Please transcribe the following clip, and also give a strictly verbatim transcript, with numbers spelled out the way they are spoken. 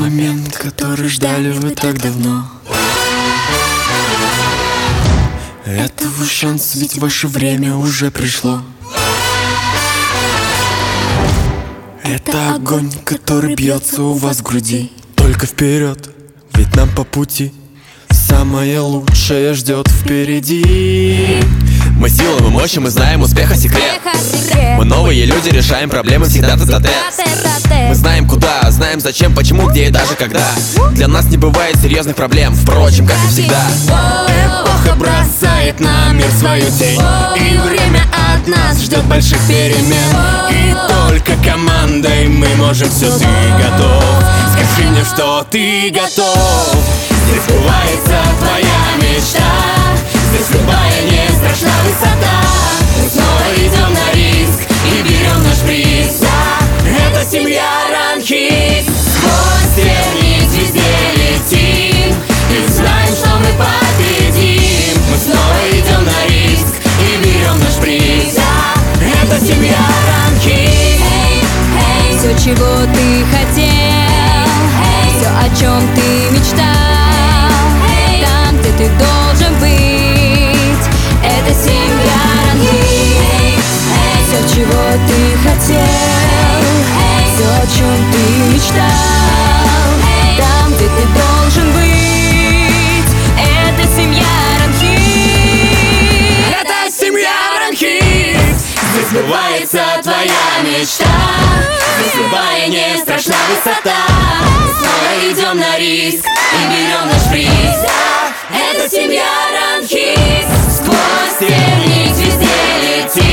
момент, который ждали вы так давно. Это ваш шанс, ведь ваше время уже пришло. Это огонь, который бьется у вас в груди. Только вперед, ведь нам по пути. Самое лучшее ждет впереди. Мы сила, мы мощи, мы знаем успеха секрет. Мы новые люди, решаем проблемы всегда тет-а-тет. Мы знаем куда, знаем зачем, почему, где и даже когда. Для нас не бывает серьезных проблем, впрочем, как и всегда. Эпоха бросает на мир свою тень, и время от нас ждет больших перемен. И только командой мы можем все. Ты готов? Скажи мне, что ты готов. Здесь сбывается твоя мечта. Здесь любая не страшна высота. Мы снова идем на риск и берем наш приз. Это семья Ранхикс. Сквозь стены везде летим и знаем, что мы победим. Мы снова идем на риск и берем наш приз. Это семья Ранхикс. Все, чего ты хотел, все, о чем ты мечтал, там, где ты должен быть. Это семья Ранхикс. Все, чего ты хотел, все, о чем ты мечтал, там, где ты должен быть. Это семья Ранхикс. Это семья Ранхикс. Здесь сбывается твоя мечта. Здесь любая не страшна высота. Мы снова идем на риск и берем наш приз. Это семья Ранхикс. Сквозь стены везде летим